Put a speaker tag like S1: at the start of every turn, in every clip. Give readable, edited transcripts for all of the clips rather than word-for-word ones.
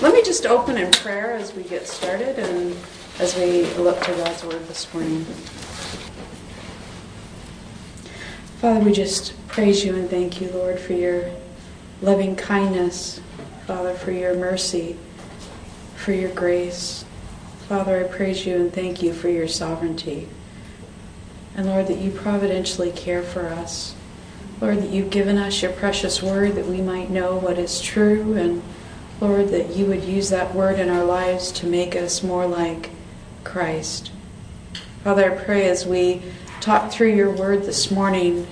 S1: Let me just open in prayer as we get started and as we look to God's Word this morning. Father, we just praise you and thank you, Lord, for your loving kindness. Father, for your mercy, for your grace. Father, I praise you and thank you for your sovereignty. And Lord, that you providentially care for us. Lord, that you've given us your precious word that we might know what is true, and Lord, that you would use that word in our lives to make us more like Christ. Father, I pray as we talk through your word this morning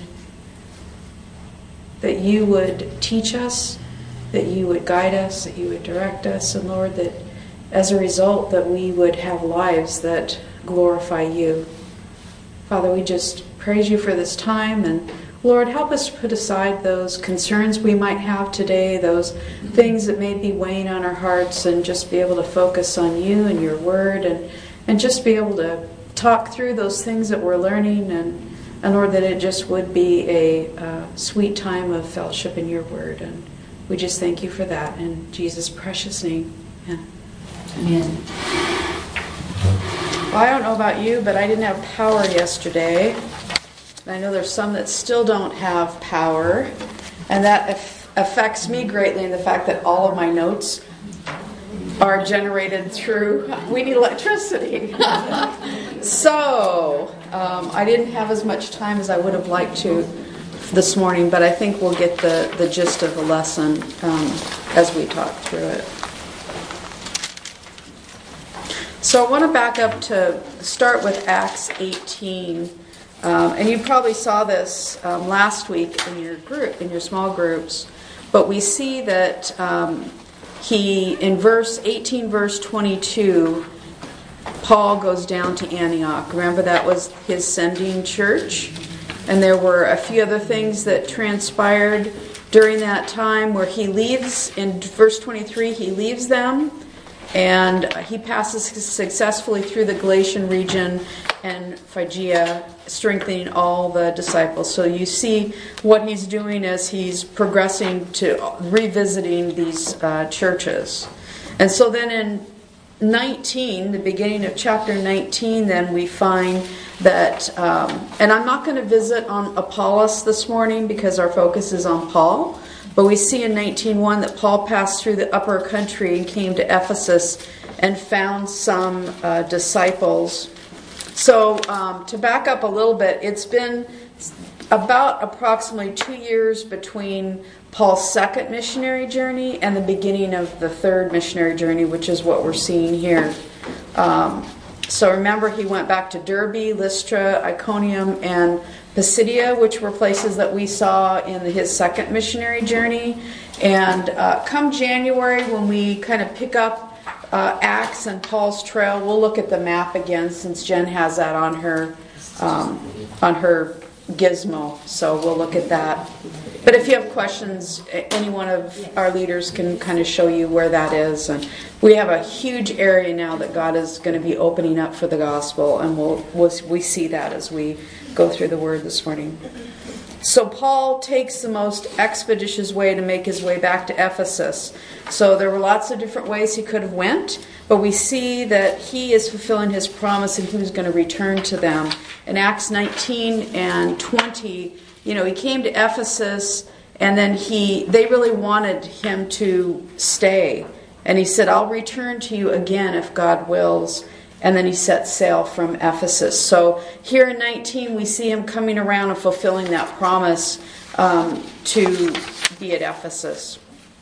S1: that you would teach us, that you would guide us, that you would direct us, and Lord, that as a result that we would have lives that glorify you. Father, we just praise you for this time, and Lord, help us to put aside those concerns we might have today, those things that may be weighing on our hearts, and just be able to focus on you and your word, and just be able to talk through those things that we're learning, and Lord, that it just would be a sweet time of fellowship in your word. And we just thank you for that in Jesus' precious name. Amen.
S2: Amen.
S1: Well, I don't know about you, but I didn't have power yesterday. I know there's some that still don't have power, and that affects me greatly in the fact that all of my notes are generated through, we need electricity. So, I didn't have as much time as I would have liked to this morning, but I think we'll get the gist of the lesson as we talk through it. So I want to back up to start with Acts 18. And you probably saw this last week in your small groups, but we see that in verse 18, verse 22, Paul goes down to Antioch. Remember, that was his sending church, and there were a few other things that transpired during that time where he leaves. In verse 23, he leaves them, and he passes successfully through the Galatian region and Phrygia, strengthening all the disciples. So you see what he's doing as he's progressing to revisiting these churches. And so then in 19, the beginning of chapter 19, then we find that, and I'm not going to visit on Apollos this morning because our focus is on Paul. But we see in 19:1 that Paul passed through the upper country and came to Ephesus and found some disciples. So to back up a little bit, it's been about approximately 2 years between Paul's second missionary journey and the beginning of the third missionary journey, which is what we're seeing here. So remember, he went back to Derbe, Lystra, Iconium, and Pisidia, which were places that we saw in his second missionary journey. And come January, when we kind of pick up Acts and Paul's trail, we'll look at the map again, since Jen has that on her gizmo. So we'll look at that. But if you have questions, any one of our leaders can kind of show you where that is. And we have a huge area now that God is going to be opening up for the gospel, and we see that as we go through the word this morning. So Paul takes the most expeditious way to make his way back to Ephesus. So there were lots of different ways he could have went, but we see that he is fulfilling his promise and he was going to return to them. In Acts 19 and 20, he came to Ephesus, and then they really wanted him to stay. And he said, I'll return to you again if God wills. And then he set sail from Ephesus. So here in 19, we see him coming around and fulfilling that promise to be at Ephesus.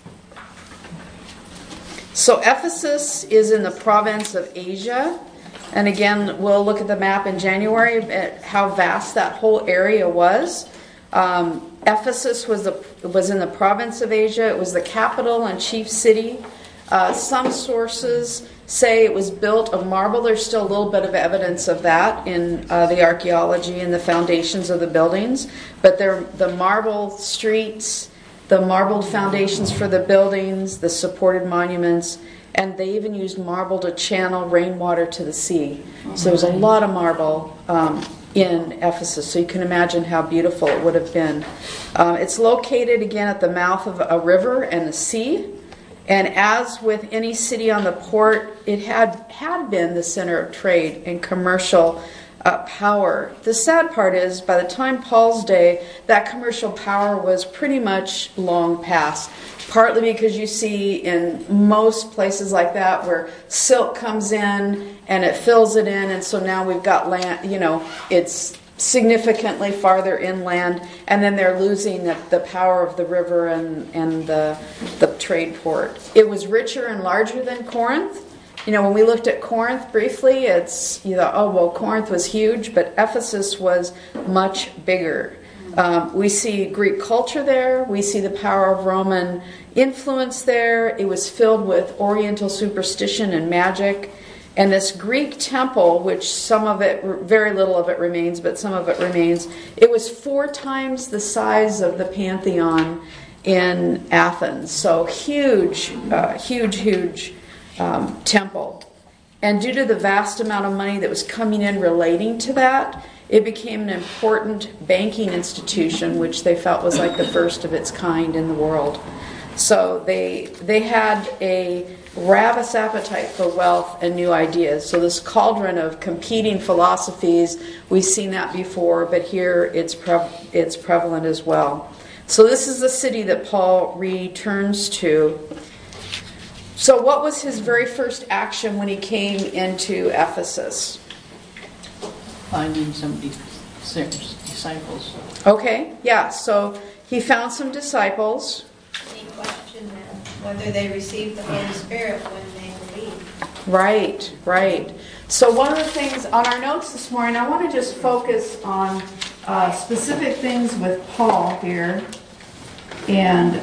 S1: So Ephesus is in the province of Asia. And again, we'll look at the map in January at how vast that whole area was. Ephesus was in the province of Asia. It was the capital and chief city. Some sources say it was built of marble. There's still a little bit of evidence of that in the archaeology and the foundations of the buildings. But the marble streets, the marbled foundations for the buildings, the supported monuments, and they even used marble to channel rainwater to the sea. So there was a lot of marble in Ephesus. So you can imagine how beautiful it would have been. It's located again at the mouth of a river and the sea. And as with any city on the port, it had been the center of trade and commercial power. The sad part is, by the time Paul's day, that commercial power was pretty much long past. Partly because you see in most places like that where silk comes in and it fills it in, and so now we've got land, it's significantly farther inland, and then they're losing the power of the river and the trade port. It was richer and larger than Corinth. When we looked at Corinth briefly, it's, Corinth was huge, but Ephesus was much bigger. We see Greek culture there. We see the power of Roman influence there. It was filled with Oriental superstition and magic. And this Greek temple, which some of it, very little of it remains, but some of it remains, it was 4 times the size of the Pantheon in Athens. So huge temple. And due to the vast amount of money that was coming in relating to that, it became an important banking institution, which they felt was like the first of its kind in the world. So they had a ravenous appetite for wealth and new ideas. So this cauldron of competing philosophies, we've seen that before, but here it's prevalent as well. So this is the city that Paul returns to. So what was his very first action when he came into Ephesus?
S2: Finding some disciples.
S1: Okay, yeah, so he found some disciples.
S3: Any question then whether they received the Holy Spirit when they believed?
S1: Right. So one of the things on our notes this morning, I want to just focus on specific things with Paul here. And,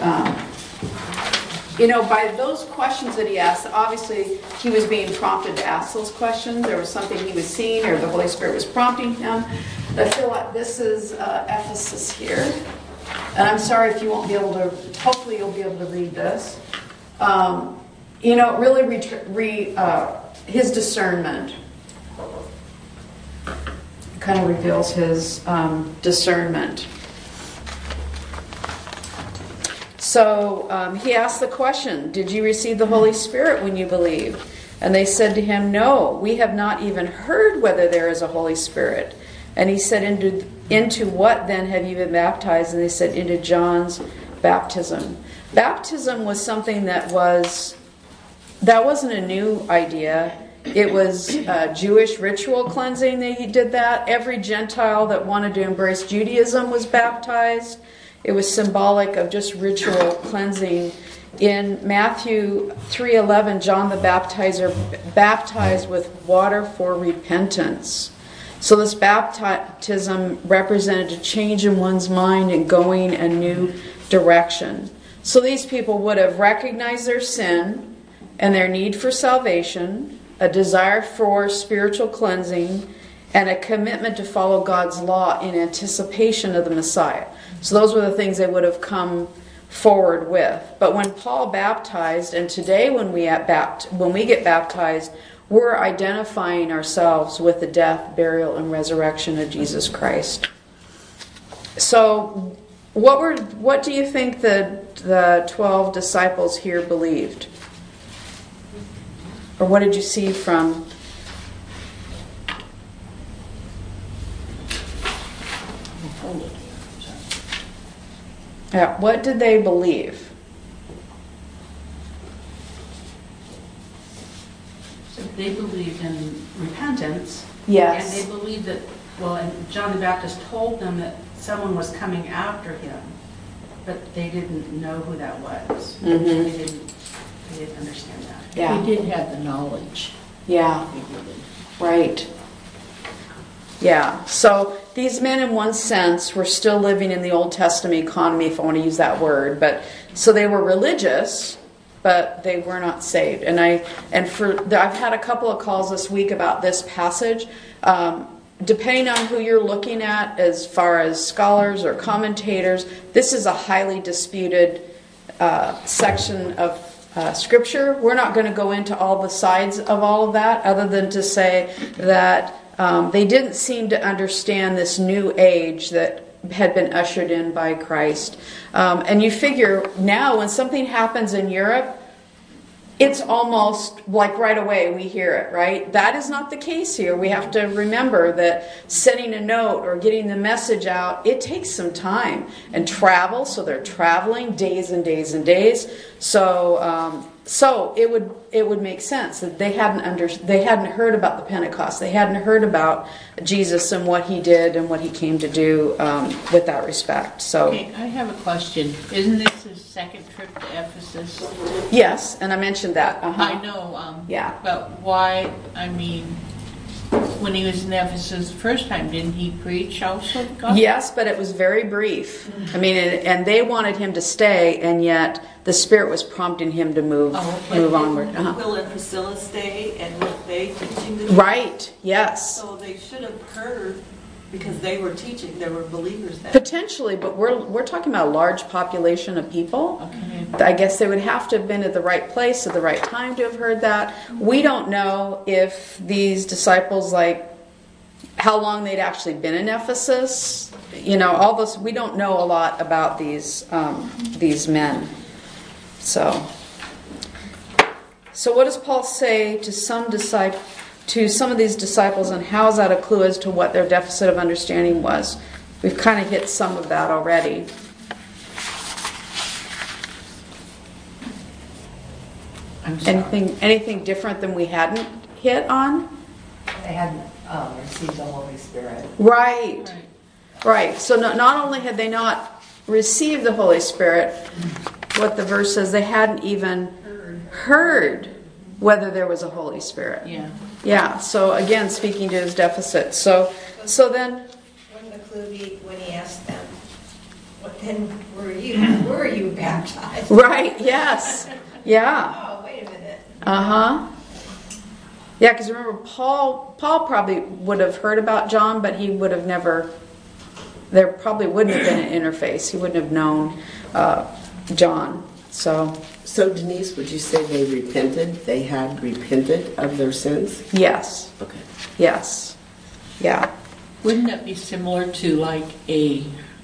S1: by those questions that he asked, obviously he was being prompted to ask those questions. There was something he was seeing, or the Holy Spirit was prompting him. I feel like this is Ephesus here. And I'm sorry if you won't be able to, hopefully you'll be able to read this. His discernment kind of reveals his discernment. So he asked the question, did you receive the Holy Spirit when you believed? And they said to him, no, we have not even heard whether there is a Holy Spirit. And he said, into what then have you been baptized? And they said, into John's baptism. Baptism was something that wasn't a new idea. It was Jewish ritual cleansing. They did that. Every Gentile that wanted to embrace Judaism was baptized. It was symbolic of just ritual cleansing. In Matthew 3:11, John the Baptizer baptized with water for repentance. So this baptism represented a change in one's mind and going a new direction. So these people would have recognized their sin and their need for salvation, a desire for spiritual cleansing, and a commitment to follow God's law in anticipation of the Messiah. So those were the things they would have come forward with. But when Paul baptized, and today when we get baptized, we're identifying ourselves with the death, burial, and resurrection of Jesus Christ. So what do you think the 12 disciples here believed? Or what did you see from... Yeah, what did they believe?
S4: So they believed in repentance.
S1: Yes.
S4: And they believed that, and John the Baptist told them that someone was coming after him, but they didn't know who that was.
S1: Mm-hmm.
S4: They didn't understand that.
S1: Yeah.
S2: He did have the knowledge.
S1: Yeah. Right. Yeah. So these men, in one sense, were still living in the Old Testament economy, if I want to use that word. But so they were religious, but they were not saved. And I've had a couple of calls this week about this passage. Depending on who you're looking at, as far as scholars or commentators, this is a highly disputed section of Scripture. We're not going to go into all the sides of all of that, other than to say that they didn't seem to understand this new age that had been ushered in by Christ. And you figure now when something happens in Europe, it's almost like right away we hear it, right? That is not the case here. We have to remember that sending a note or getting the message out, it takes some time and travel. So they're traveling days and days and days. So it would make sense that they hadn't heard about the Pentecost. They hadn't heard about Jesus and what he did and what he came to do with that respect. So
S2: Okay, I have a question. Isn't this his second trip to Ephesus?
S1: yes, and I mentioned that.
S2: I know.
S1: Yeah.
S2: But why? I mean, when he was in Ephesus the first time, didn't he preach also? the gospel?
S1: Yes, but it was very brief. I mean, and they wanted him to stay, and yet the Spirit was prompting him to move onward.
S5: Didn't Aquila and Priscilla stay, and were they teaching the church?
S1: Right. Yes.
S5: So they should have heard, because they were teaching, there were believers there.
S1: Potentially, but we're talking about a large population of people.
S2: Okay.
S1: I guess they would have to have been at the right place at the right time to have heard that. We don't know if these disciples, like, how long they'd actually been in Ephesus. You know, all this. We don't know a lot about these men. So what does Paul say to some of these disciples, and how is that a clue as to what their deficit of understanding was? We've kind of hit some of that already.
S2: I'm sorry.
S1: Anything different than we hadn't hit on?
S6: They hadn't received the Holy Spirit.
S1: Right. So not only had they not received the Holy Spirit, what the verse says, they hadn't even heard whether there was a Holy Spirit.
S2: Yeah.
S1: Yeah. So again, speaking to his deficit. So then,
S3: Wouldn't the clue be when he asked them, "What then were you baptized?"
S1: right? Yes. Yeah.
S3: Oh, wait a minute.
S1: Yeah, because remember, Paul probably would have heard about John, but he would have never. There probably wouldn't have been an interface. He wouldn't have known John. So
S7: Denise, would you say they repented? They had repented of their sins?
S1: yes,
S7: Okay.
S1: yes, yeah.
S2: Wouldn't that be similar to like a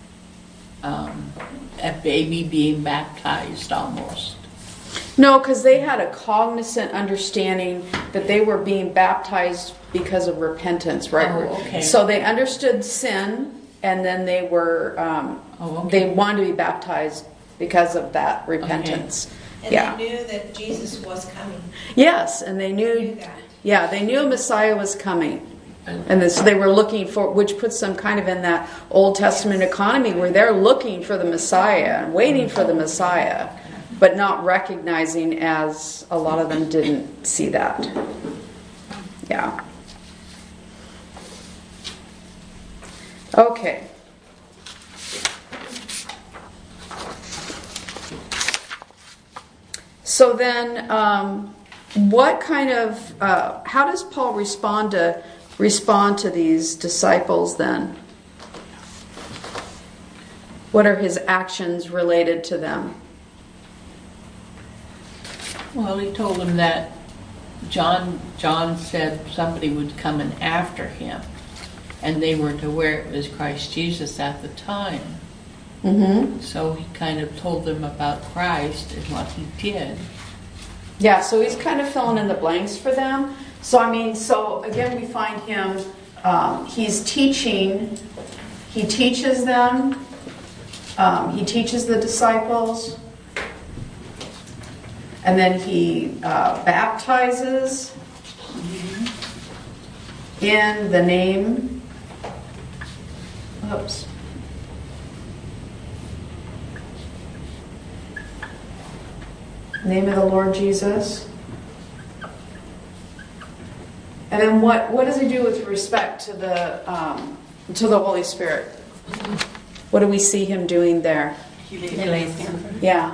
S2: baby being baptized almost?
S1: No, because they had a cognizant understanding that they were being baptized because of repentance, right?
S2: Oh, okay.
S1: So they understood sin, and then they were they wanted to be baptized because of that repentance.
S3: And
S1: Yeah.
S3: they knew that Jesus was coming.
S1: Yes, and they
S3: They
S1: knew.
S3: knew that.
S1: Yeah, they knew Messiah was coming. And so they were looking for, which puts them kind of in that Old Testament economy where they're looking for the Messiah and waiting for the Messiah, but not recognizing, as a lot of them didn't see that. Yeah. Okay. So then, what kind of, how does Paul respond to these disciples then? What are his actions related to them?
S2: Well, he told them that John said somebody would come in after him, and they weren't aware it was Christ Jesus at the time.
S1: Mm-hmm.
S2: So he kind of told them about Christ and what he did.
S1: Yeah, so he's kind of filling in the blanks for them. So again, we find him, he's teaching, he teaches them, he teaches the disciples, and then he baptizes in the name, name of the Lord Jesus. And then what does he do with respect to the Holy Spirit? What do we see him doing there?
S5: He lays hands.
S1: Yeah.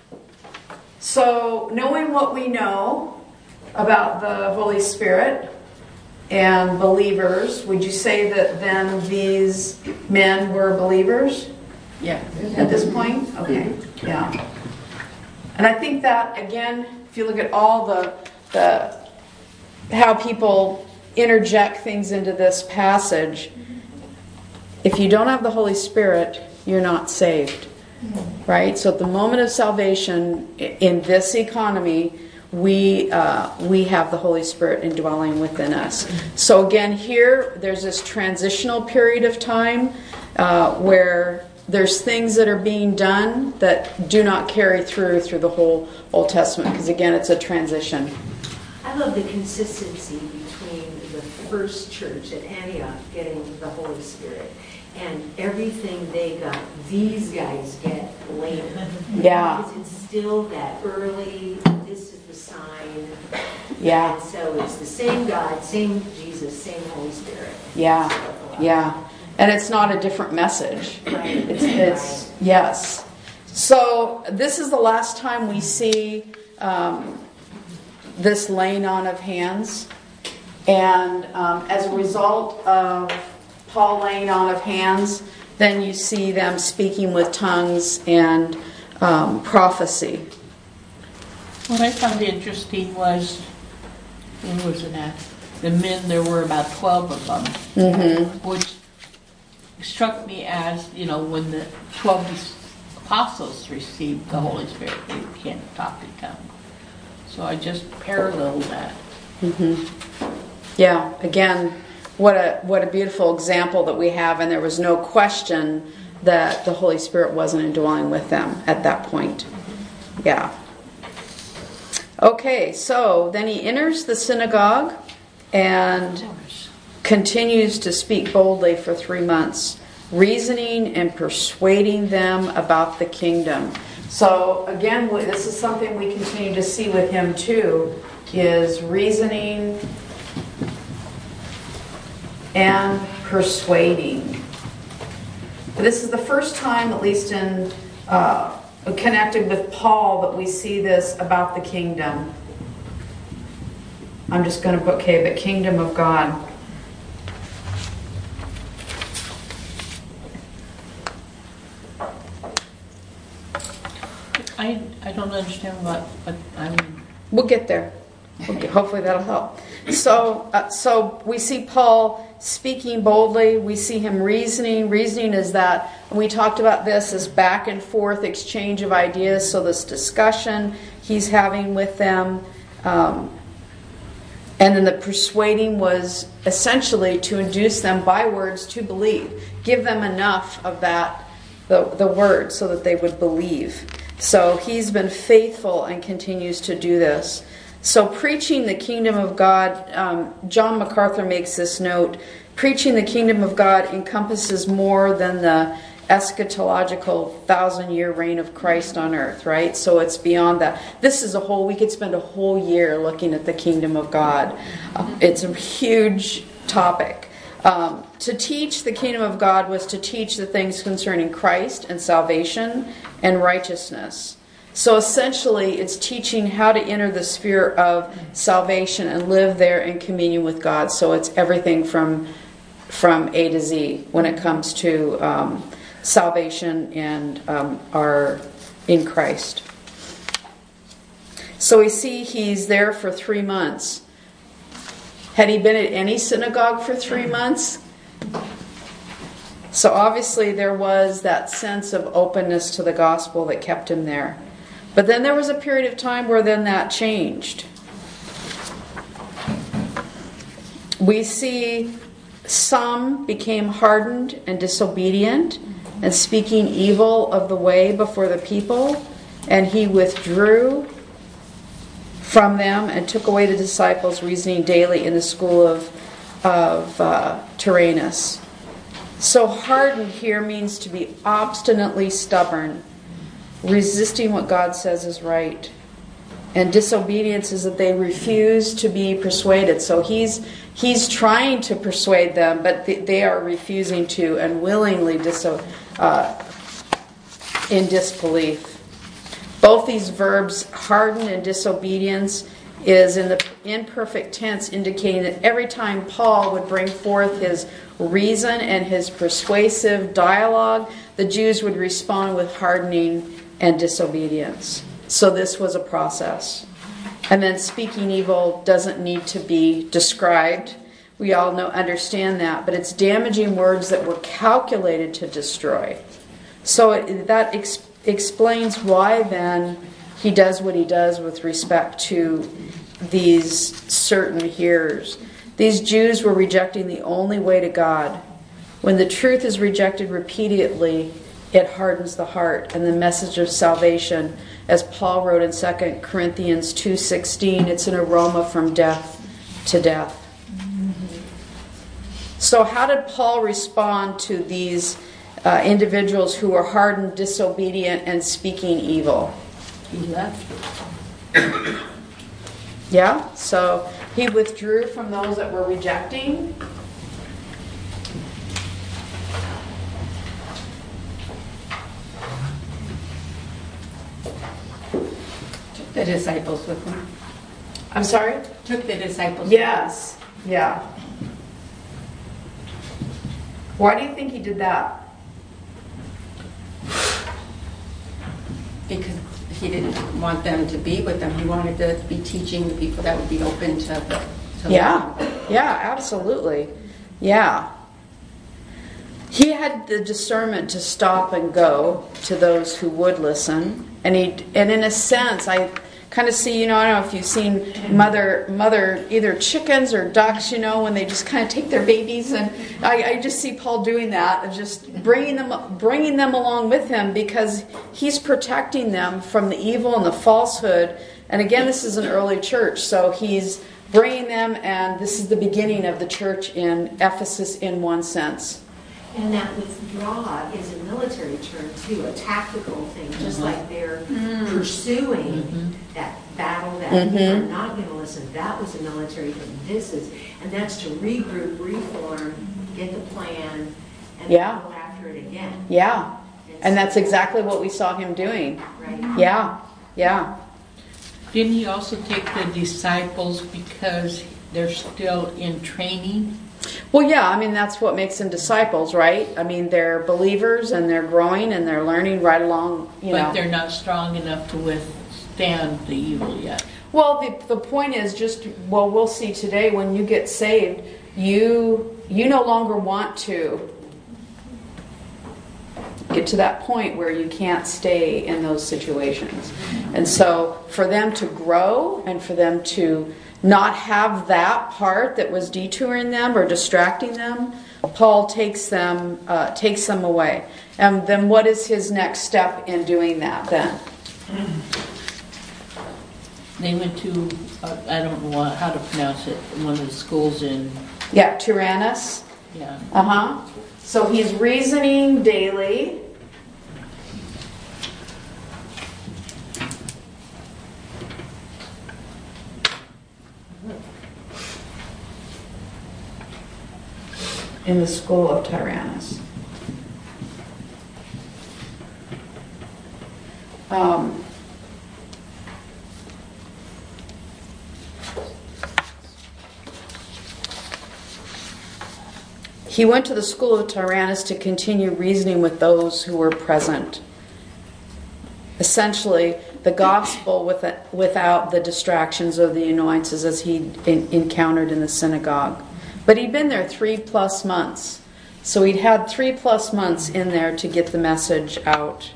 S1: So knowing what we know about the Holy Spirit and believers, would you say that then these men were believers
S2: Yeah.
S1: at this point? Okay. Yeah. And I think that, again, if you look at all the how people interject things into this passage, if you don't have the Holy Spirit, you're not saved. Right? So at the moment of salvation, in this economy, we have the Holy Spirit indwelling within us. So again, here there's this transitional period of time where there's things that are being done that do not carry through the whole Old Testament, because again, it's a transition.
S8: I love the consistency between the first church at Antioch getting the Holy Spirit and everything they got, these guys get later.
S1: Yeah.
S8: Because it's still that early, this is the sign.
S1: Yeah.
S8: And so it's the same God, same Jesus, same Holy Spirit.
S1: Yeah. Yeah. And it's not a different message.
S8: Right.
S1: It's yes. So this is the last time we see this laying on of hands. And as a result of Paul laying on of hands, then you see them speaking with tongues and prophecy.
S2: What I found interesting was, where was it at? The men, there were about 12 of them, which struck me as, when the 12 apostles received the Holy Spirit, they began to talk in tongues. So I just paralleled that.
S1: Yeah, again, what a beautiful example that we have, and there was no question that the Holy Spirit wasn't indwelling with them at that point. Yeah. Okay, so then he enters the synagogue and continues to speak boldly for 3 months, reasoning and persuading them about the kingdom. So again, this is something we continue to see with him too, is reasoning and persuading. This is the first time, at least in connected with Paul, that we see this about the kingdom. I'm just going to put but kingdom of God.
S2: I don't understand what I mean.
S1: We'll get there. Hopefully that'll help. So we see Paul speaking boldly. We see him reasoning. Reasoning is that, and we talked about this as back and forth exchange of ideas. So this discussion he's having with them. And then the persuading was essentially to induce them by words to believe. Give them enough of that, the word, so that they would believe. So he's been faithful and continues to do this. So preaching the kingdom of God, John MacArthur makes this note, preaching the kingdom of God encompasses more than the eschatological 1,000-year reign of Christ on earth, right? So it's beyond that. This is we could spend a whole year looking at the kingdom of God. It's a huge topic. To teach the kingdom of God was to teach the things concerning Christ and salvation and righteousness. So essentially, it's teaching how to enter the sphere of salvation and live there in communion with God. So it's everything from A to Z when it comes to salvation and our in Christ. So we see he's there for 3 months. Had he been at any synagogue for 3 months? So obviously there was that sense of openness to the gospel that kept him there. But then there was a period of time where then that changed. We see some became hardened and disobedient and speaking evil of the way before the people, and he withdrew from them and took away the disciples, reasoning daily in the school of Tyrannus. So hardened here means to be obstinately stubborn, resisting what God says is right. And disobedience is that they refuse to be persuaded. So he's trying to persuade them, but they are refusing to and willingly in disbelief. Both these verbs, harden and disobedience, is in the imperfect tense, indicating that every time Paul would bring forth his reason and his persuasive dialogue, the Jews would respond with hardening and disobedience. So this was a process. And then speaking evil doesn't need to be described. We all understand that, but it's damaging words that were calculated to destroy. So that explains why then he does what he does with respect to these certain hearers. These Jews were rejecting the only way to God. When the truth is rejected repeatedly, it hardens the heart. And the message of salvation, as Paul wrote in 2 Corinthians 2:16, it's an aroma from death to death. So how did Paul respond to these individuals who were hardened, disobedient, and speaking evil?
S2: He left.
S1: Yeah, so he withdrew from those that were rejecting.
S9: Took the disciples with him.
S1: I'm sorry?
S9: Took the disciples.
S1: Yes. Yeah. Why do you think he did that?
S9: Because he didn't want them to be with them. He wanted to be teaching the people that would be open to
S1: Yeah. Yeah, absolutely. Yeah. He had the discernment to stop and go to those who would listen. And in a sense, I kind of see, I don't know if you've seen mother either chickens or ducks, when they just kind of take their babies, and I just see Paul doing that, and just bringing them along with him, because he's protecting them from the evil and the falsehood. And again, this is an early church, so he's bringing them, and this is the beginning of the church in Ephesus in one sense.
S8: And that withdraw is a military term too, a tactical thing, just like they're pursuing that battle that they're not going to listen. That was a military thing. And that's to regroup, reform, get the plan, and go after it again.
S1: Yeah, and that's exactly what we saw him doing.
S8: Right.
S1: Yeah.
S2: Didn't he also take the disciples because they're still in training?
S1: Well, yeah, that's what makes them disciples, right? They're believers, and they're growing, and they're learning right along,
S2: But they're not strong enough to withstand the evil yet.
S1: Well, the point is we'll see today, when you get saved, you no longer want to get to that point where you can't stay in those situations. And so for them to grow, and for them to not have that part that was detouring them or distracting them, Paul takes them away. And then what is his next step in doing that then?
S2: They went to, I don't know how to pronounce it, one of the schools in...
S1: Yeah, Tyrannus.
S2: Yeah.
S1: So he's reasoning daily. In the school of Tyrannus. He went to the school of Tyrannus to continue reasoning with those who were present. Essentially, the gospel without the distractions of the annoyances as he encountered in the synagogue. But he'd been there 3+ months. So he'd had 3+ months in there to get the message out.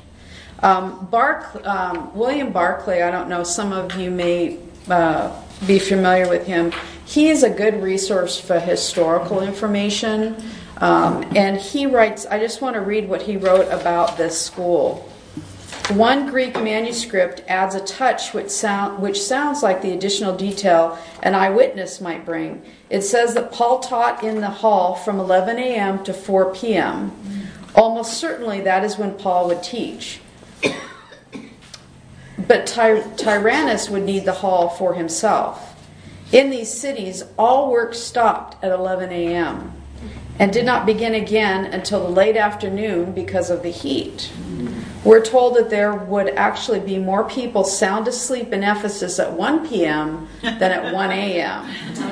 S1: William Barclay, I don't know, some of you may be familiar with him. He is a good resource for historical information. And he writes, I just want to read what he wrote about this school. One Greek manuscript adds a touch which sounds like the additional detail an eyewitness might bring. It says that Paul taught in the hall from 11 a.m. to 4 p.m. Almost certainly that is when Paul would teach. But Tyrannus would need the hall for himself. In these cities, all work stopped at 11 a.m. and did not begin again until the late afternoon because of the heat. We're told that there would actually be more people sound asleep in Ephesus at 1 p.m. than at 1 a.m.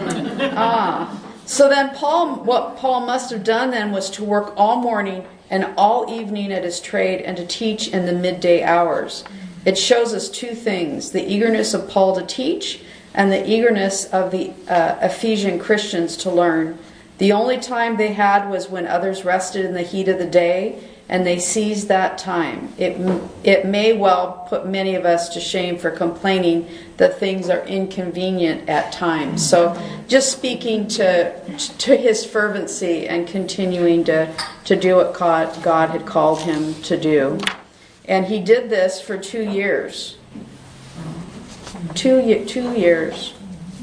S1: So then what Paul must have done then was to work all morning and all evening at his trade and to teach in the midday hours. It shows us two things: the eagerness of Paul to teach and the eagerness of the Ephesian Christians to learn. The only time they had was when others rested in the heat of the day, and they seized that time. It may well put many of us to shame for complaining that things are inconvenient at times. So just speaking to his fervency and continuing to do what God had called him to do. And he did this for 2 years. 2 years.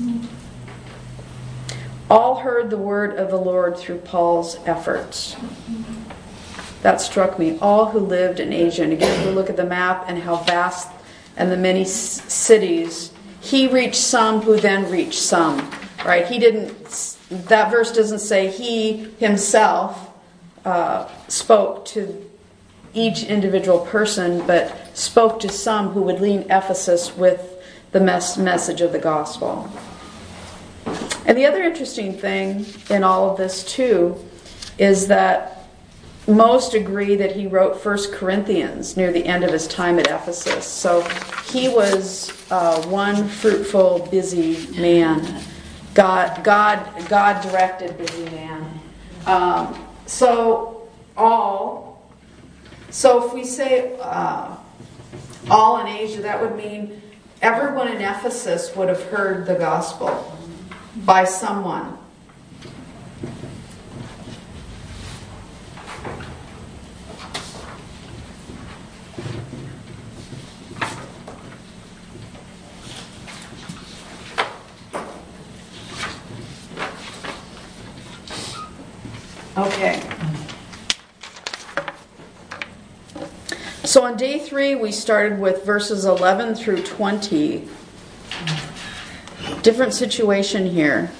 S1: All heard the word of the Lord through Paul's efforts. That struck me. All who lived in Asia. And again, we look at the map and how vast and the many cities. He reached some who then reached some. Right? He didn't. That verse doesn't say he himself spoke to each individual person, but spoke to some who would leave Ephesus with the message of the gospel. And the other interesting thing in all of this too is that most agree that he wrote 1 Corinthians near the end of his time at Ephesus. So he was one fruitful, busy man. God directed busy man. So if we say all in Asia, that would mean everyone in Ephesus would have heard the gospel by someone. Okay. So on day 3, we started with verses 11 through 20. Different situation here.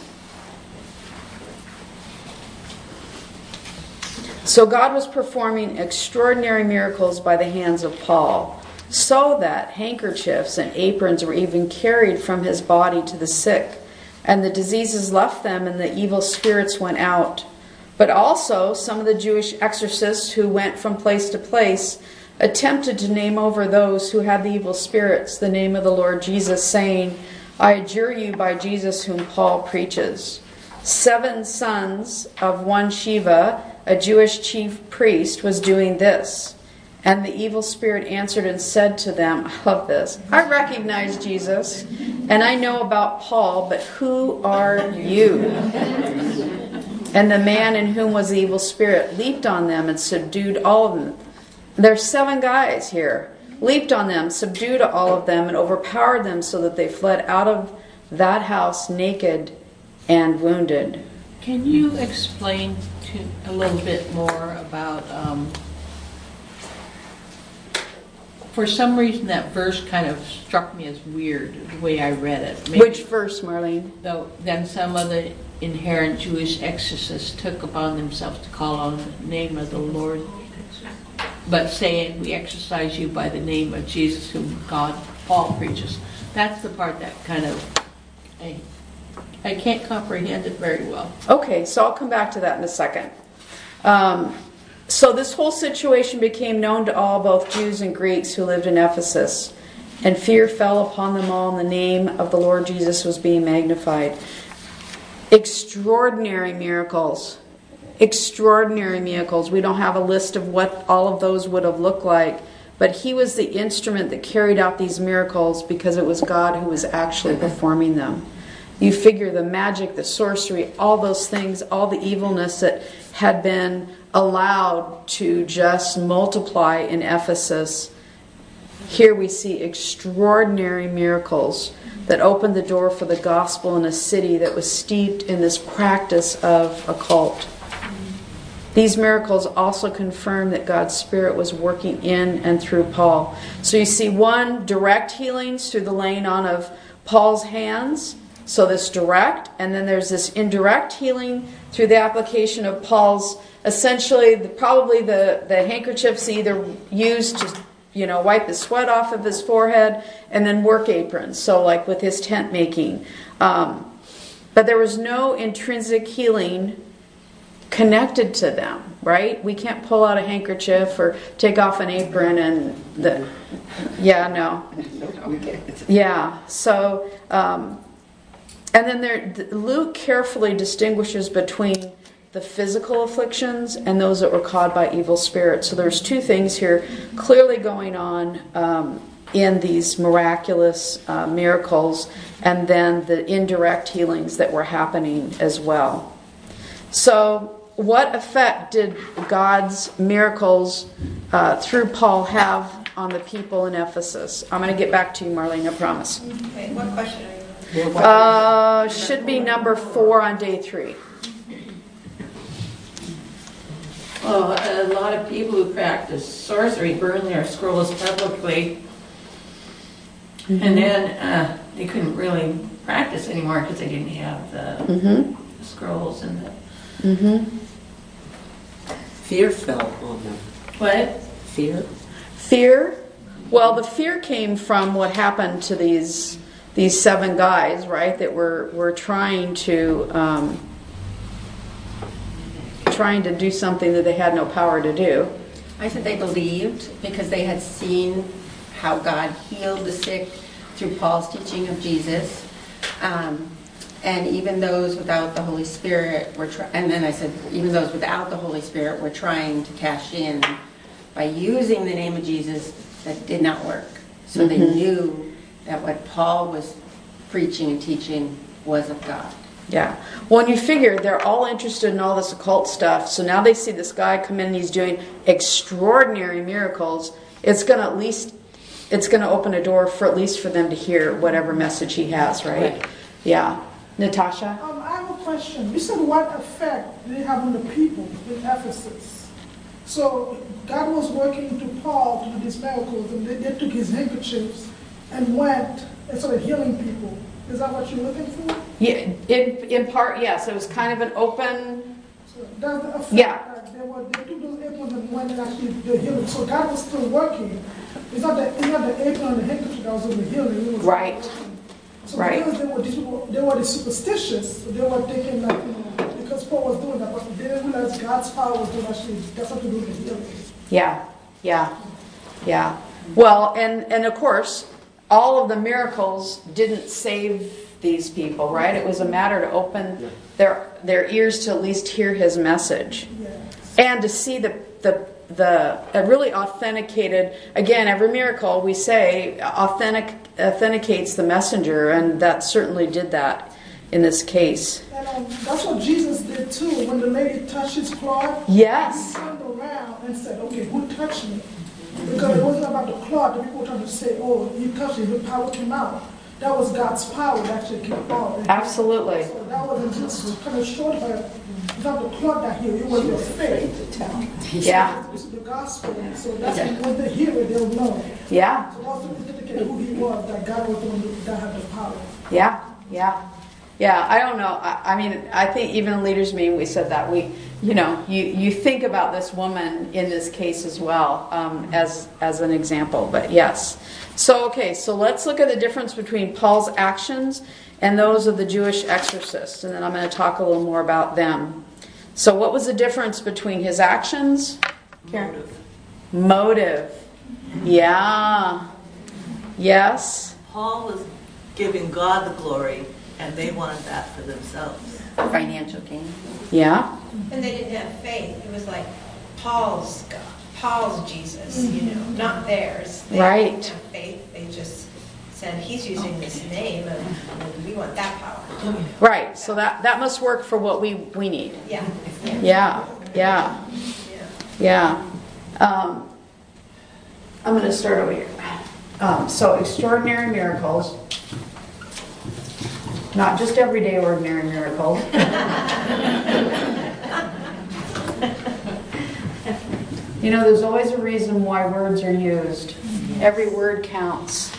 S1: So God was performing extraordinary miracles by the hands of Paul, so that handkerchiefs and aprons were even carried from his body to the sick, and the diseases left them and the evil spirits went out. But also some of the Jewish exorcists who went from place to place attempted to name over those who had the evil spirits the name of the Lord Jesus, saying, I adjure you by Jesus whom Paul preaches. 7 sons of one Shiva, a Jewish chief priest, was doing this. And the evil spirit answered and said to them, I love this, I recognize Jesus, and I know about Paul, but who are you? And the man in whom was the evil spirit leaped on them and subdued all of them. There's 7 guys here. Leaped on them, subdued all of them, and overpowered them so that they fled out of that house naked and wounded.
S2: Can you explain a little bit more about, for some reason that verse kind of struck me as weird, the way I read it. Maybe,
S1: which verse, Marlene?
S2: Then some of the inherent Jewish exorcists took upon themselves to call on the name of the Lord, but saying, we exorcise you by the name of Jesus whom Paul preaches. That's the part that kind of, I can't comprehend it very well.
S1: Okay, so I'll come back to that in a second. So this whole situation became known to all, both Jews and Greeks who lived in Ephesus, and fear fell upon them all, and the name of the Lord Jesus was being magnified. Extraordinary miracles. Extraordinary miracles. We don't have a list of what all of those would have looked like, but he was the instrument that carried out these miracles because it was God who was actually performing them. You figure the magic, the sorcery, all those things, all the evilness that had been allowed to just multiply in Ephesus. Here we see extraordinary miracles that opened the door for the gospel in a city that was steeped in this practice of occult. These miracles also confirm that God's Spirit was working in and through Paul. So you see 1, direct healings through the laying on of Paul's hands. So this direct, and then there's this indirect healing through the application of Paul's, essentially, probably the handkerchiefs either used to, wipe the sweat off of his forehead, and then work aprons, so like with his tent making. But there was no intrinsic healing connected to them, right? We can't pull out a handkerchief or take off an apron and so and then Luke carefully distinguishes between the physical afflictions and those that were caused by evil spirits. So there's two things here clearly going on in these miraculous miracles, and then the indirect healings that were happening as well. So what effect did God's miracles through Paul have on the people in Ephesus? I'm going to get back to you, Marlene, I promise.
S3: Okay, what question are you on?
S1: Should be number 4 on day 3.
S2: Well, a lot of people who practice sorcery burn their scrolls publicly, and then they couldn't really practice anymore because they didn't have the scrolls and the...
S7: Fear fell on them.
S2: What?
S7: Fear?
S1: Fear? Well, the fear came from what happened to these 7 guys, right, that were trying to do something that they had no power to do.
S9: I said they believed because they had seen how God healed the sick through Paul's teaching of Jesus. And even those without the Holy Spirit and then I said, even those without the Holy Spirit were trying to cash in by using the name of Jesus. That did not work. So they knew that what Paul was preaching and teaching was of God.
S1: Yeah. Well, and you figure they're all interested in all this occult stuff, so now they see this guy come in and he's doing extraordinary miracles. It's going to open a door for at least for them to hear whatever message he has, right? Yeah. Natasha?
S10: I have a question. You said what effect did it have on the people in Ephesus? So God was working through Paul to do these miracles, and they took his handkerchiefs and went and started healing people. Is that what you're looking for?
S1: Yeah, in part, yes. It was kind of an open...
S10: So that's the effect.
S1: Yeah.
S10: They took those aprons and went and actually did the healing. So God was still working. It's not the apron and the handkerchief that was doing the healing. It was
S1: right.
S10: So
S1: right.
S10: Because they were the superstitious, so they were thinking that, because Paul was doing that, but they didn't realize God's power was doing actually, that's what to do with the healing.
S1: Yeah. Well, and of course, all of the miracles didn't save these people, right? It was a matter to open their ears to at least hear his message.
S10: Yes.
S1: And to see the really authenticated, again, every miracle we say authenticates the messenger, and that certainly did that in this case.
S10: And that's what Jesus did too. When the lady touched his cloth,
S1: yes,
S10: he turned around and said, okay, who touched me? Because it wasn't about the cloth. The people were trying to say, oh, you touched it, your power came out. That was God's power that actually came out.
S1: Absolutely.
S10: So that wasn't just kind of short, but it's not the cloth that healed, it was your faith.
S1: Yeah.
S10: It's the gospel. So that's when they hear it, they'll know.
S1: Yeah.
S10: So also indicate who he was, that God was the one that had the power.
S1: Yeah, I don't know. I mean, I think even in leaders meeting we said that you think about this woman in this case as well as an example. But yes. So let's look at the difference between Paul's actions and those of the Jewish exorcists, and then I'm going to talk a little more about them. So what was the difference between his actions? Motive. Yeah. Yes.
S5: Paul was giving God the glory, and they wanted that for themselves.
S9: Financial gain.
S1: Yeah.
S3: And they didn't have faith. It was like Paul's God, Paul's Jesus, not theirs. They didn't have faith. They just said, he's using this name, and we want that power.
S1: Right. So that must work for what we need. Yeah. I'm going to start over here. So extraordinary miracles. Not just everyday ordinary miracles. There's always a reason why words are used. Every word counts.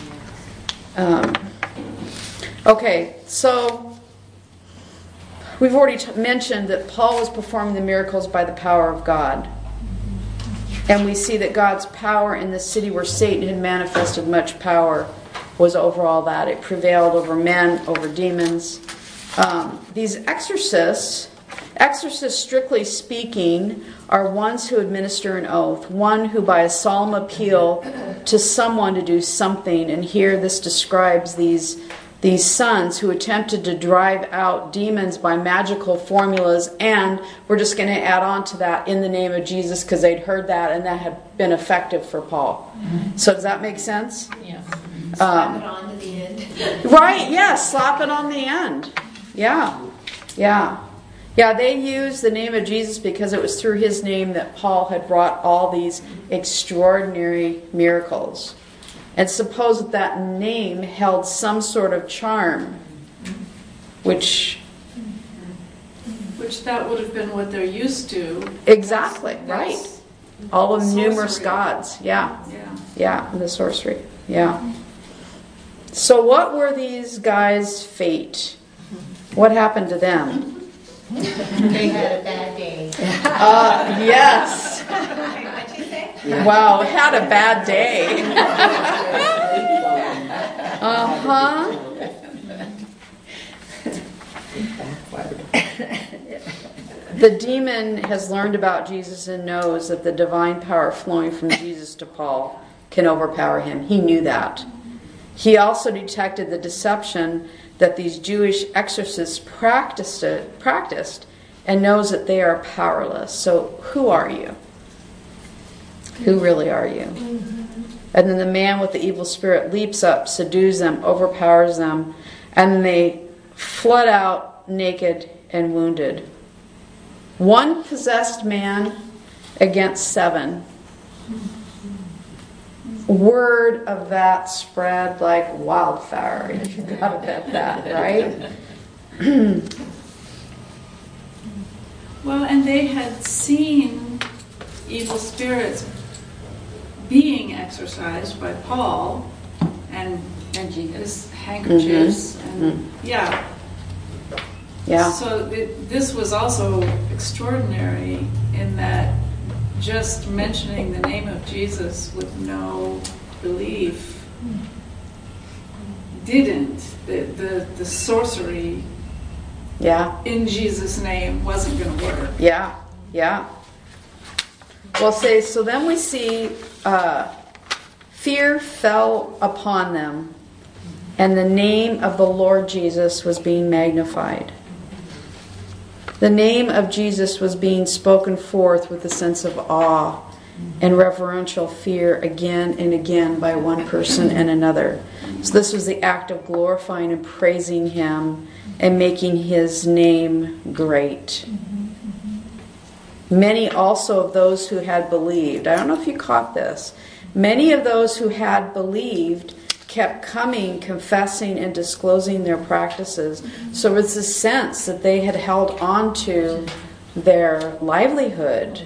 S1: So we've already mentioned that Paul was performing the miracles by the power of God. And we see that God's power in the city where Satan had manifested much power was over all that. It prevailed over men, over demons. These exorcists, strictly speaking, are ones who administer an oath. One who by a solemn appeal to someone to do something. And here this describes these these sons who attempted to drive out demons by magical formulas, and we're just going to add on to that, in the name of Jesus, because they'd heard that and that had been effective for Paul. So does that make sense?
S2: Yeah.
S3: Slap it on to the end.
S1: Right, yes, slap it on the end. Yeah. Yeah, they used the name of Jesus because it was through his name that Paul had wrought all these extraordinary miracles. And suppose that name held some sort of charm, which
S11: that would have been what they're used to.
S1: Exactly, right. All of numerous
S11: sorcery.
S1: gods, yeah.
S11: Yeah.
S1: The sorcery, yeah. So what were these guys' fate? What happened to them?
S8: They had a bad day.
S1: Yes.
S3: What'd you say?
S1: Wow, had a bad day. Uh-huh. The demon has learned about Jesus and knows that the divine power flowing from Jesus to Paul can overpower him. He knew that. He also detected the deception that these Jewish exorcists practiced and knows that they are powerless. So who are you? Who really are you? And then the man with the evil spirit leaps up, subdues them, overpowers them, and they flood out naked and wounded. One possessed man against 7. Word of that spread like wildfire. You gotta bet that, right?
S11: Well, and they had seen evil spirits being exorcised by Paul and his handkerchiefs. And yeah. So this was also extraordinary in that just mentioning the name of Jesus with no belief didn't. The sorcery in Jesus' name wasn't going to work.
S1: Yeah. Well, so then we see fear fell upon them, and the name of the Lord Jesus was being magnified. The name of Jesus was being spoken forth with a sense of awe and reverential fear again and again by one person and another. So this was the act of glorifying and praising him and making his name great. Many also of those who had believed, I don't know if you caught this, many of those who had believed kept coming, confessing, and disclosing their practices. So it's a sense that they had held on to their livelihood.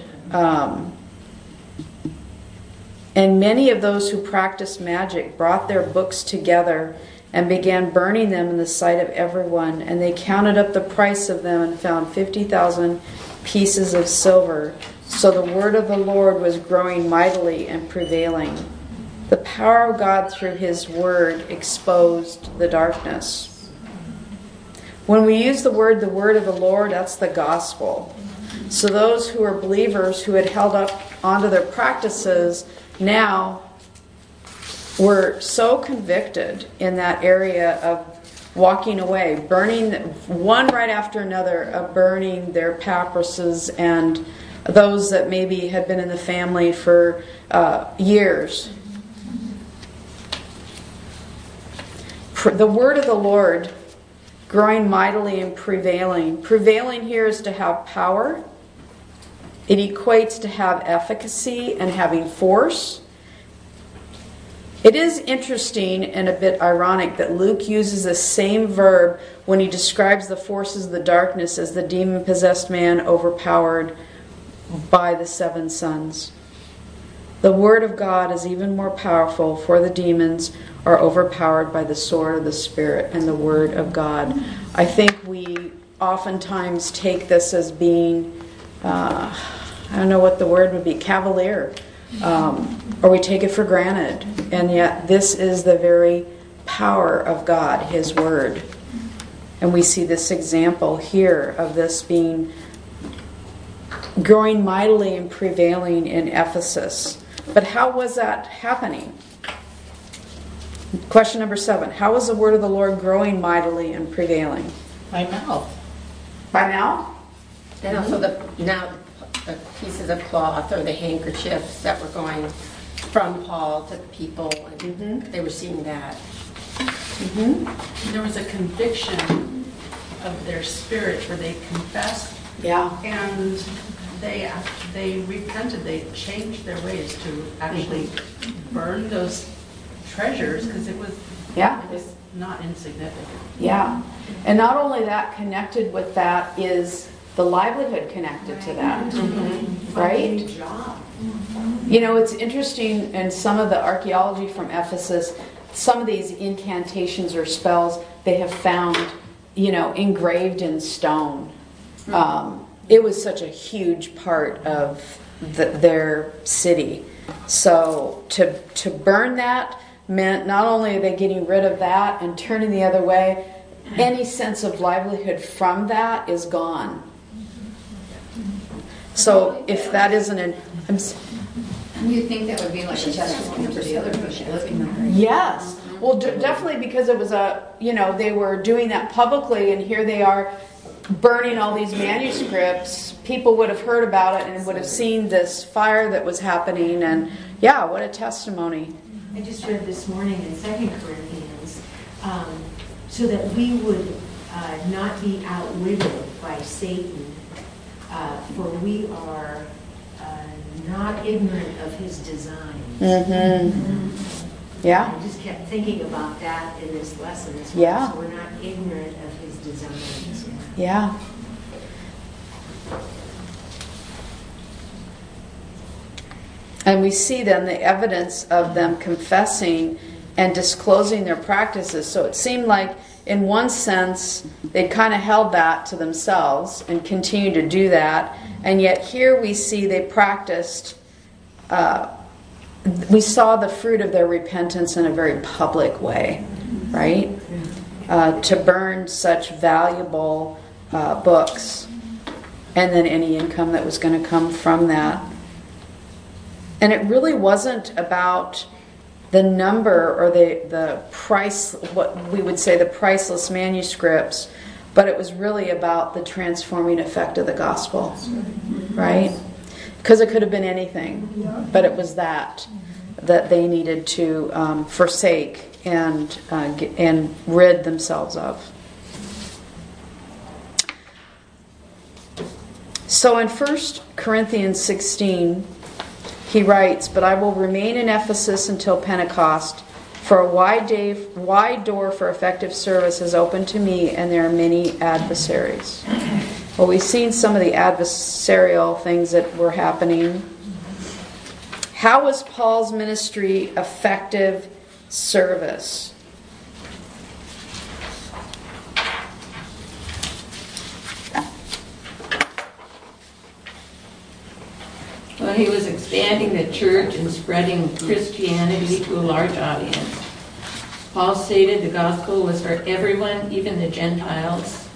S1: And many of those who practiced magic brought their books together and began burning them in the sight of everyone. And they counted up the price of them and found 50,000 pieces of silver. So the word of the Lord was growing mightily and prevailing. The power of God through his word exposed the darkness. When we use the word of the Lord, that's the gospel. So those who are believers who had held up onto their practices now were so convicted in that area of walking away, burning one right after another, of burning their papyruses and those that maybe had been in the family for years. The word of the Lord growing mightily and prevailing. Prevailing here is to have power. It equates to have efficacy and having force. It is interesting and a bit ironic that Luke uses the same verb when he describes the forces of the darkness as the demon-possessed man overpowered by the 7 sons. The word of God is even more powerful, for the demons are overpowered by the sword of the Spirit and the word of God. I think we oftentimes take this as being, I don't know what the word would be, cavalier, or we take it for granted. And yet this is the very power of God, his word. And we see this example here of this being growing mightily and prevailing in Ephesus. But how was that happening? Question number 7. How was the word of the Lord growing mightily and prevailing?
S2: By mouth.
S1: By mouth?
S9: And also the pieces of cloth or the handkerchiefs that were going from Paul to the people, and they were seeing that.
S4: There was a conviction of their spirit where they confessed.
S1: Yeah.
S4: And they repented. They changed their ways to actually burn those treasures because it was not insignificant.
S1: Yeah. And not only that, connected with that is the livelihood connected to that. Right? You know, it's interesting in some of the archaeology from Ephesus, some of these incantations or spells they have found, you know, engraved in stone. It was such a huge part of their city. So to burn that meant not only are they getting rid of that and turning the other way, any sense of livelihood from that is gone. So if that isn't an...
S12: You think that would be like a testimony to the other people living there?
S1: Yes. Well, definitely, because it was they were doing that publicly, and here they are burning all these manuscripts. People would have heard about it and would have seen this fire that was happening, and yeah, what a testimony.
S8: I just read this morning in 2 Corinthians, so that we would not be outwitted by Satan, for we are not ignorant of his designs.
S1: Yeah.
S8: I just kept thinking about that in this lesson as well.
S1: Yeah.
S8: So we're not ignorant of his designs.
S1: Yeah. And we see then the evidence of them confessing and disclosing their practices. So it seemed like, in one sense, they kind of held that to themselves and continue to do that. And yet here we see they practiced, we saw the fruit of their repentance in a very public way, right? To burn such valuable books, and then any income that was going to come from that. And it really wasn't about the number or the price, what we would say the priceless manuscripts, but it was really about the transforming effect of the gospel, right? Because it could have been anything, but it was that they needed to forsake and rid themselves of. So in 1 Corinthians 16, he writes, "But I will remain in Ephesus until Pentecost, for a wide door for effective service is open to me, and there are many adversaries." Well, we've seen some of the adversarial things that were happening. How was Paul's ministry effective service?
S2: Well, he was expanding the church and spreading Christianity to a large audience. Paul stated the gospel was for everyone, even the Gentiles.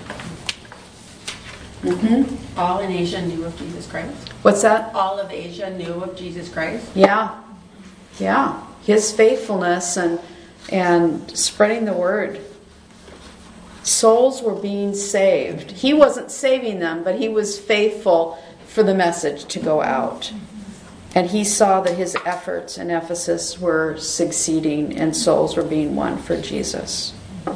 S9: All in Asia knew of Jesus Christ.
S1: What's that?
S9: All of Asia knew of Jesus Christ.
S1: Yeah. His faithfulness and spreading the word. Souls were being saved. He wasn't saving them, but he was faithful for the message to go out. And he saw that his efforts in Ephesus were succeeding and souls were being won for Jesus.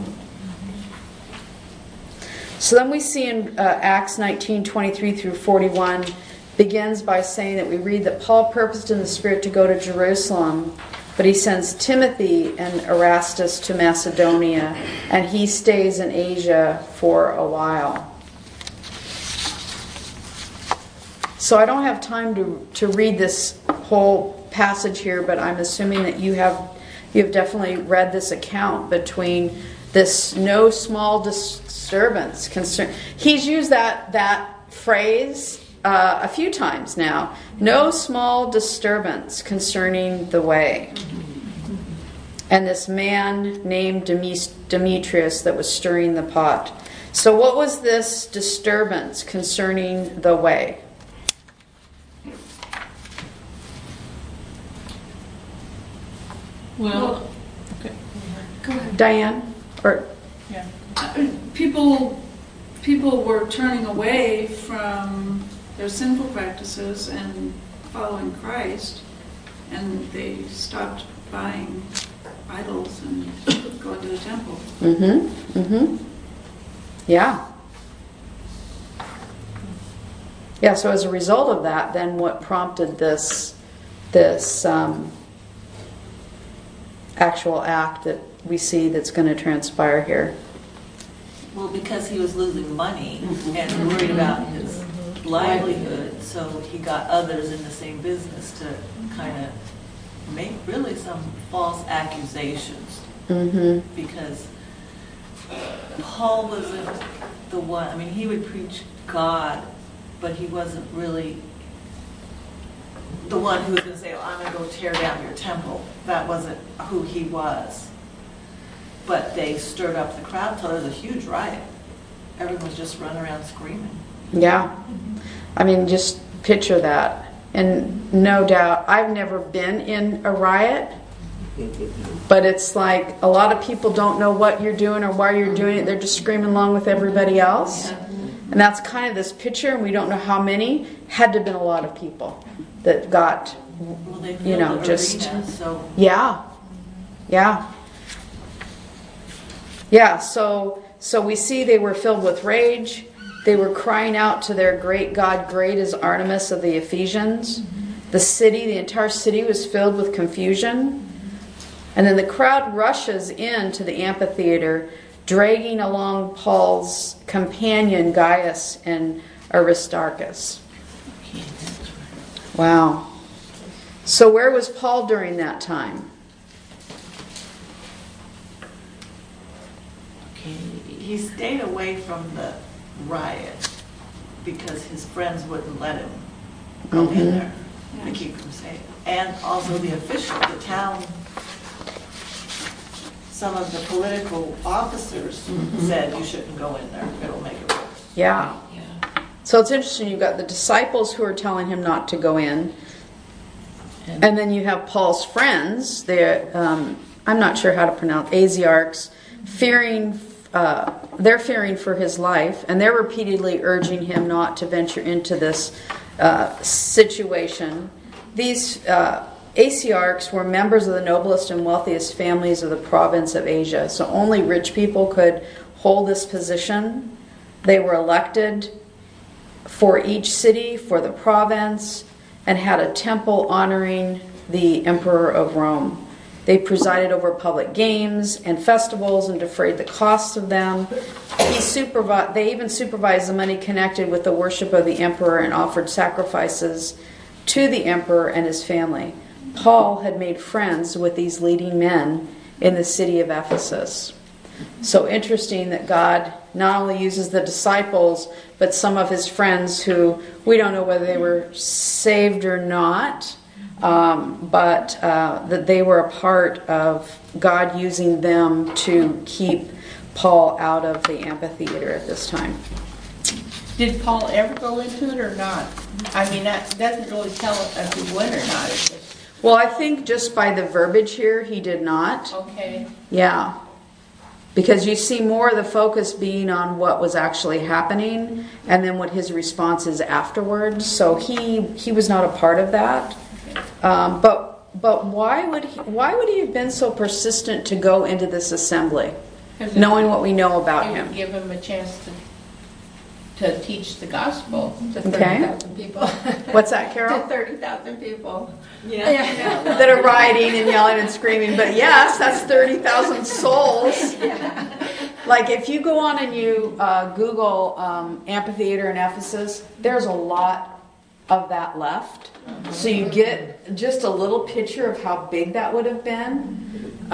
S1: So then we see in Acts 19:23 through 41 begins by saying that we read that Paul purposed in the Spirit to go to Jerusalem, but he sends Timothy and Erastus to Macedonia, and he stays in Asia for a while. So I don't have time to read this whole passage here, but I'm assuming that you have definitely read this account between this no small disturbance concern. He's used that phrase a few times now. No small disturbance concerning the way. And this man named Demetrius that was stirring the pot. So what was this disturbance concerning the way?
S2: Well, okay.
S11: Go ahead.
S1: Diane? Or
S2: Yeah.
S11: People were turning away from their sinful practices and following Christ, and they stopped buying idols and going to the temple.
S1: Yeah. Yeah, so as a result of that, then what prompted this actual act that we see that's going to transpire here?
S5: Well, because he was losing money and worried about his livelihood, so he got others in the same business to kind of make really some false accusations. Because Paul wasn't the one, I mean, he would preach God, but he wasn't really the one who was going to say, oh, I'm going to go tear down your temple. That wasn't who he was. But they stirred up the crowd until there was a huge riot. Everyone was just running around screaming.
S1: Yeah. I mean, just picture that. And no doubt, I've never been in a riot, but it's like a lot of people don't know what you're doing or why you're doing it. They're just screaming along with everybody else. And that's kind of this picture, and we don't know how many. Had to have been a lot of people that got, you know, just...
S5: Arena, so.
S1: Yeah. So we see they were filled with rage. They were crying out to their great God, great is Artemis of the Ephesians. The entire city was filled with confusion. And then the crowd rushes into the amphitheater, dragging along Paul's companion Gaius and Aristarchus. Wow. So where was Paul during that time?
S5: He stayed away from the riot because his friends wouldn't let him go in there to keep him safe. And also the official, the town, some of the political officers said you shouldn't go in there, it'll make it worse.
S1: Yeah. So it's interesting, you've got the disciples who are telling him not to go in, and then you have Paul's friends, I'm not sure how to pronounce, Asiarchs, they're fearing for his life, and they're repeatedly urging him not to venture into this situation. These Asiarchs were members of the noblest and wealthiest families of the province of Asia, so only rich people could hold this position. They were elected for each city, for the province, and had a temple honoring the Emperor of Rome. They presided over public games and festivals and defrayed the costs of them. They even supervised the money connected with the worship of the emperor and offered sacrifices to the emperor and his family. Paul had made friends with these leading men in the city of Ephesus. So interesting that God not only uses the disciples, but some of his friends who we don't know whether they were saved or not, but that they were a part of God using them to keep Paul out of the amphitheater at this time.
S2: Did Paul ever go into it or not? I mean, that doesn't really tell us if he went or not. It's just...
S1: Well, I think just by the verbiage here, he did not.
S2: Okay.
S1: Yeah. Because you see more of the focus being on what was actually happening and then what his response is afterwards. So he was not a part of that. But why would he have been so persistent to go into this assembly, knowing what we know about him?
S2: Give him a chance to teach the gospel
S9: to 30,000 people.
S1: What's that, Carol?
S9: To 30,000 people.
S5: Yeah.
S1: That are rioting and yelling and screaming. But yes, that's 30,000 souls.
S9: Yeah.
S1: Like if you go on and you Google amphitheater in Ephesus, there's a lot of that left. So you get just a little picture of how big that would have been.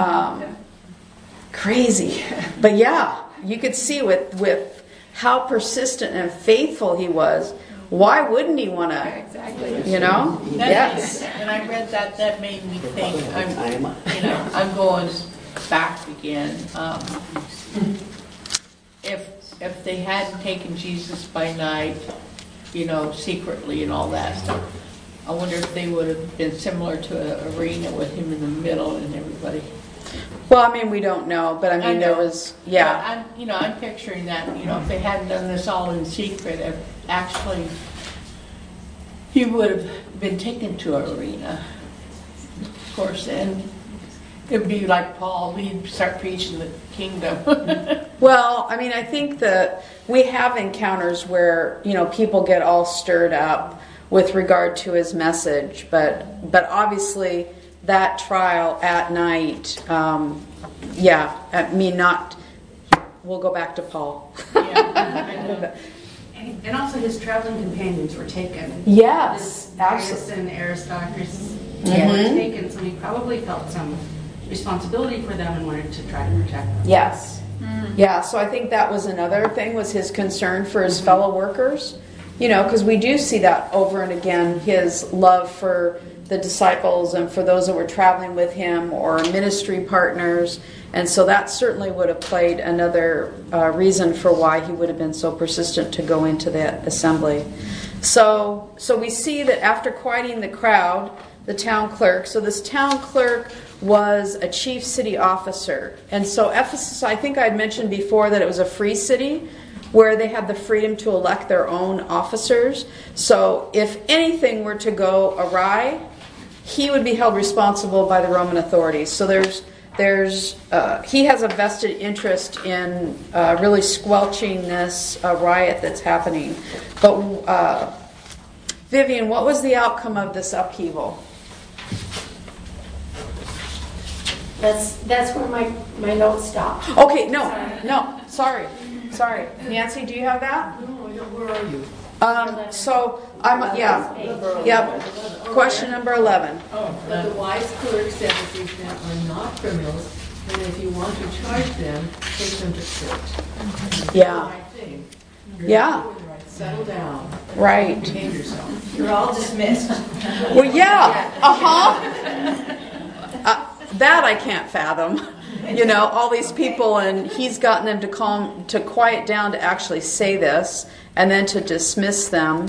S1: Crazy. But yeah, you could see with how persistent and faithful he was. Why wouldn't he want to?
S9: Exactly.
S1: You know? Yes.
S2: And I read that made me think. I'm going back again. If they hadn't taken Jesus by night, secretly and all that stuff, I wonder if they would have been similar to an arena with him in the middle and everybody.
S1: Well, I mean, we don't know, but I mean, there was, yeah.
S2: But I'm picturing that, if they hadn't done this all in secret, if actually he would have been taken to an arena, of course, and it'd be like Paul, he'd start preaching the kingdom.
S1: Well, I mean, I think that we have encounters where, people get all stirred up with regard to his message, but obviously that trial at night, we'll go back to Paul.
S4: And also his traveling companions were taken.
S1: Yes,
S4: Gaius and Aristarchus were taken, so he probably felt some responsibility for them and wanted to try to protect them.
S1: Yes. Yeah, so I think that was another thing, was his concern for his fellow workers. Because we do see that over and again, his love for the disciples and for those that were traveling with him or ministry partners. And so that certainly would have played another reason for why he would have been so persistent to go into that assembly. So we see that after quieting the crowd, the town clerk, so this town clerk was a chief city officer. And so Ephesus, I think I had mentioned before that it was a free city where they had the freedom to elect their own officers. So if anything were to go awry, he would be held responsible by the Roman authorities. So he has a vested interest in really squelching this riot that's happening. But Vivian, what was the outcome of this upheaval?
S8: That's where my notes stop.
S1: Okay, sorry. Nancy, do you have that?
S8: No, where are you? Question number 11.
S6: But the wise clerk said that these men are not criminals, and if you want to charge them, take them to court.
S1: Yeah. Yeah.
S6: Settle down.
S1: Right.
S6: Behave yourself.
S3: You're all dismissed.
S1: Well, yeah. That I can't fathom. All these people, and he's gotten them to quiet down to actually say this, and then to dismiss them.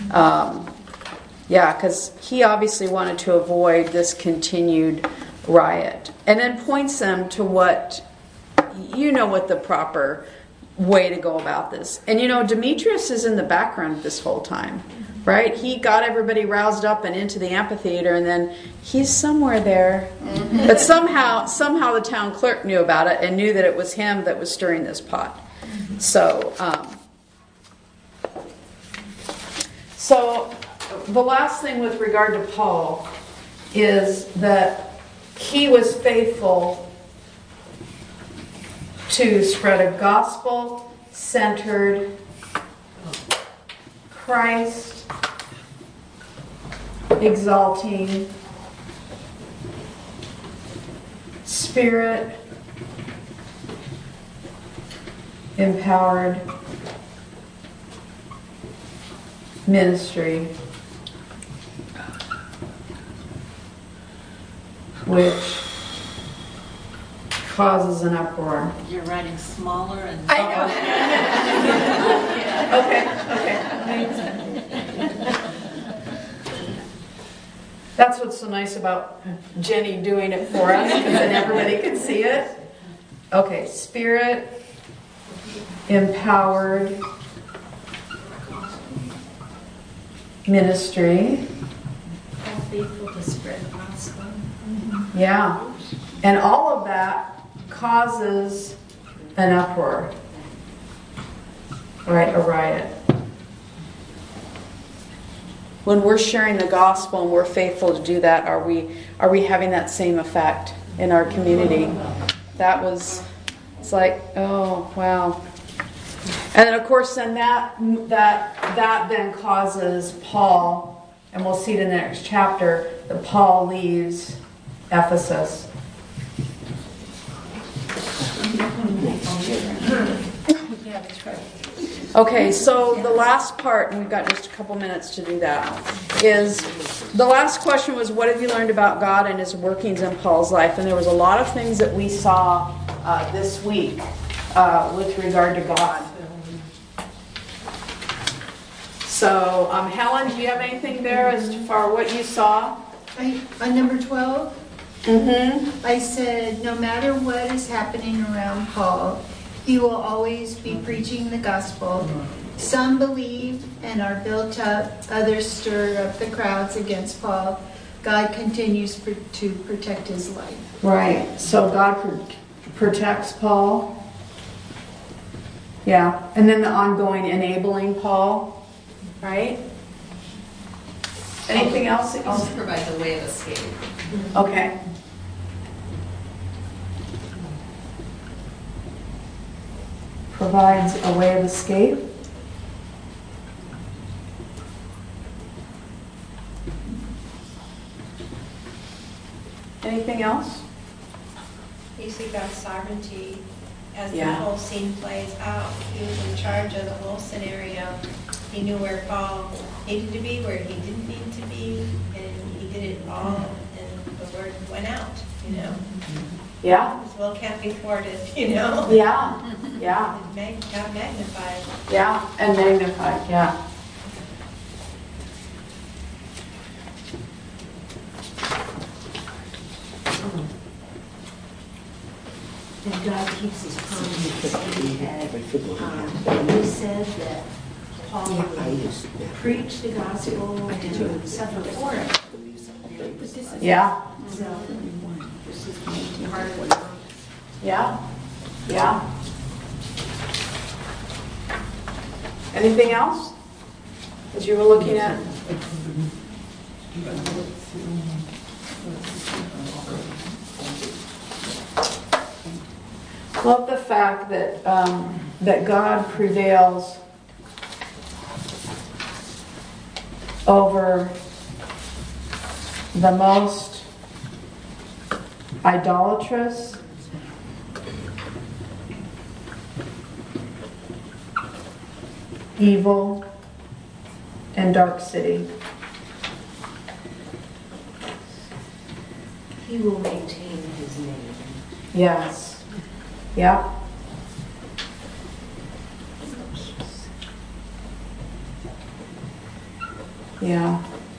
S1: Because he obviously wanted to avoid this continued riot. And then points them to what the proper way to go about this. And Demetrius is in the background this whole time, right? He got everybody roused up and into the amphitheater, and then he's somewhere there. But somehow the town clerk knew about it and knew that it was him that was stirring this pot. So the last thing with regard to Paul is that he was faithful to spread a gospel-centered, Christ-exalting, Spirit-empowered ministry, which causes an uproar.
S5: You're writing smaller and
S1: I know. Okay. That's what's so nice about Jenny doing it for us, because then everybody can see it. Okay, Spirit empowered ministry.
S8: Faithful to spread the gospel.
S1: Yeah. And all of that causes an uproar. Right, a riot. When we're sharing the gospel and we're faithful to do that, are we having that same effect in our community? It's like, oh, wow. And then of course then that then causes Paul, and we'll see it in the next chapter, that Paul leaves Ephesus. Okay, so the last part, and we've got just a couple minutes to do that, is the last question was, what have you learned about God and his workings in Paul's life? And there was a lot of things that we saw this week with regard to God. So, Helen, do you have anything there as far as what you saw?
S8: On number 12,
S13: I said, no matter what is happening around Paul, he will always be preaching the gospel. Some believe and are built up, others stir up the crowds against Paul. God continues to protect his life.
S1: Right. So God protects Paul. Yeah. And then the ongoing enabling Paul. Right? Anything else?
S12: Also provides a way of escape.
S1: Okay. Provides a way of escape. Anything else?
S3: You see God's sovereignty as the
S1: Yeah.
S3: whole scene plays out. He was in charge of the whole scenario. He knew where Paul needed to be, where he didn't need to be, and he did it all, and the word went out, you know.
S1: Yeah.
S3: His will can't be thwarted, you know.
S1: Yeah. Yeah.
S3: God magnified.
S1: Yeah. And magnified. Yeah.
S8: And God keeps his promises. He said that Paul would preach the gospel and suffer for it.
S1: Yeah.
S8: So, this is part of the
S1: Yeah. Yeah. Anything else? As you were looking at? Love the fact that that God prevails over the most idolatrous, evil, and dark city.
S8: He will maintain his name.
S1: Yes. Yep. Yeah.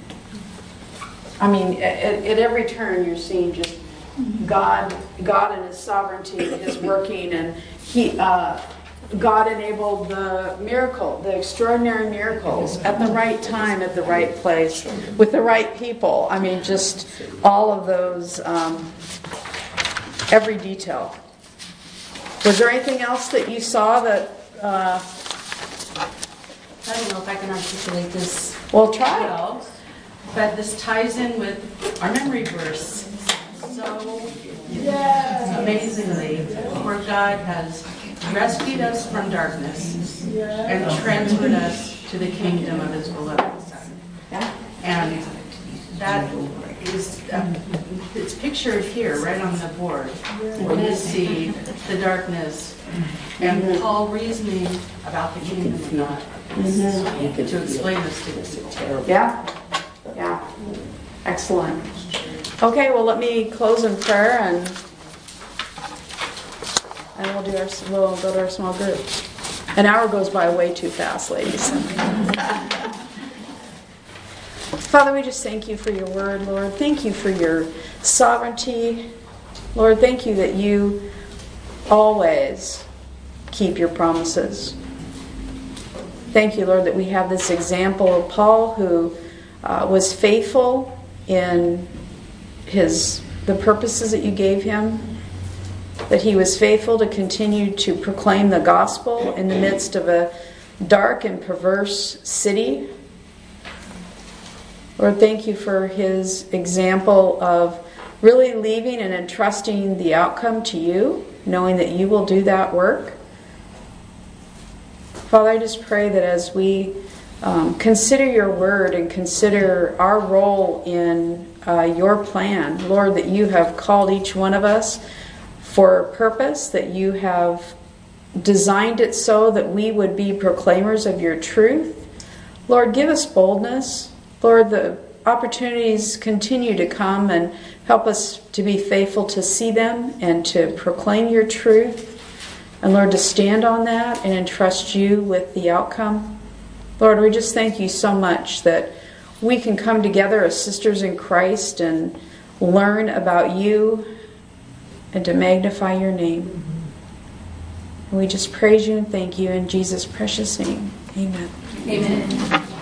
S1: I mean, at every turn you're seeing just God and His sovereignty is working, and God enabled the miracle, the extraordinary miracles at the right time, at the right place, with the right people. I mean, just all of those, every detail. Was there anything else that you saw that?
S4: I don't know if I can articulate this.
S1: Well, try.
S4: Well, but this ties in with our memory verse so amazingly, where God has rescued us from darkness and transferred us to the kingdom of His beloved Son. And that is, it's pictured here, right on the board, where you see the darkness and Paul reasoning about the kingdom of God to explain this to the people.
S1: Yeah. Yeah. Excellent. Okay, well, let me close in prayer, and we'll go to our small group. An hour goes by way too fast, ladies. Father, we just thank you for your word, Lord. Thank you for your sovereignty. Lord, thank you that you always keep your promises. Thank you, Lord, that we have this example of Paul, who was faithful in the purposes that you gave him, that he was faithful to continue to proclaim the gospel in the midst of a dark and perverse city. Lord, thank you for his example of really leaving and entrusting the outcome to you, knowing that you will do that work. Father, I just pray that as we consider your word and consider our role in your plan, Lord, that you have called each one of us for a purpose, that you have designed it so that we would be proclaimers of your truth. Lord, give us boldness. Lord, the opportunities continue to come, and help us to be faithful to see them and to proclaim your truth. And Lord, to stand on that and entrust you with the outcome. Lord, we just thank you so much that we can come together as sisters in Christ and learn about you and to magnify your name. And we just praise you and thank you in Jesus' precious name. Amen.
S12: Amen.